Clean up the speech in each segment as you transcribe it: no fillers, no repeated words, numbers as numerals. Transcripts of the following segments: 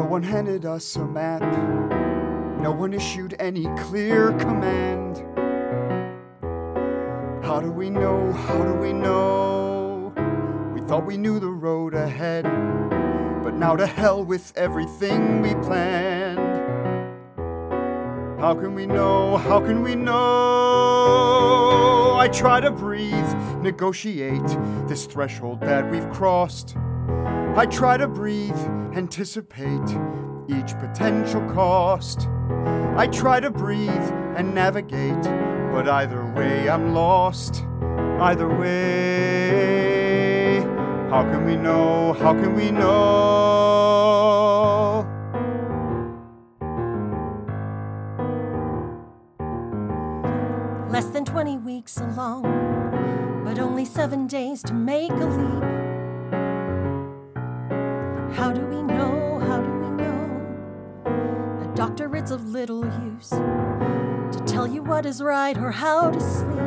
one handed us a map. No one issued any clear command. How do we know? How do we know? We thought we knew the road ahead, but now to hell with everything we planned. How can we know? How can we know? I try to breathe, negotiate this threshold that we've crossed. I try to breathe, anticipate each potential cost. I try to breathe and navigate, but either way I'm lost. Either way, how can we know? How can we know? Less than 20 weeks along, but only 7 days to make a leap. How do we know? How do we know? A doctorate's of little use to tell you what is right or how to sleep.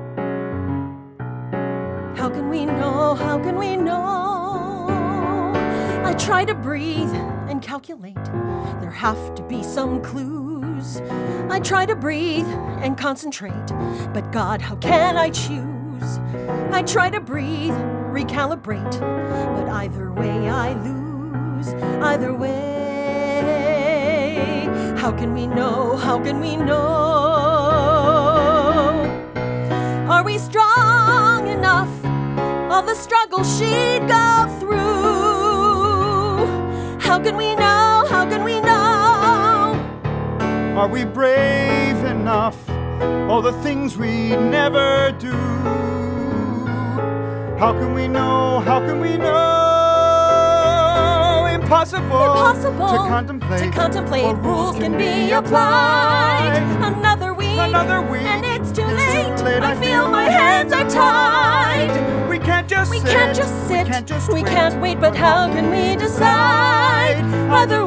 How can we know? How can we know? I try to breathe and calculate. There have to be some clues. I try to breathe and concentrate, but God, how can I choose? I try to breathe, recalibrate, but either way I lose. Either way, how can we know? How can we know? Are we strong enough? All the struggle she'd go through. How can we know? How can we know? Are we brave enough? All the things we never do. How can we know? How can we know? Impossible to contemplate what rules can be applied. Another week, and it's too late. I feel my hands are tied. We can't just sit. We can't wait, but how can we decide? Either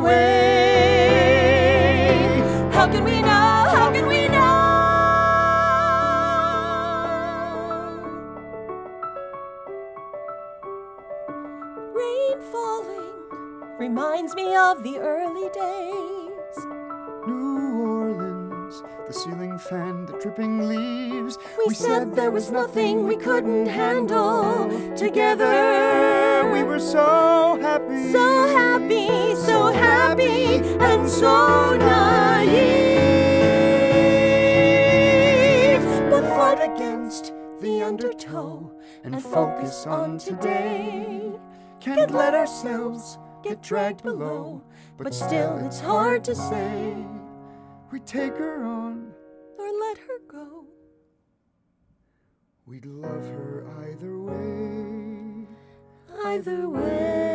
way, how can we know? How can we know? Rain falling reminds me of the early days. New Orleans, the ceiling fan, the dripping leaves. We said there was nothing we couldn't handle. Together we were so happy. So happy, so happy, and so naive. But fight against the undertow and focus on today. Can't let ourselves get dragged below, but still it's hard to say. We take her on or let her go. We'd love her either way. Either way.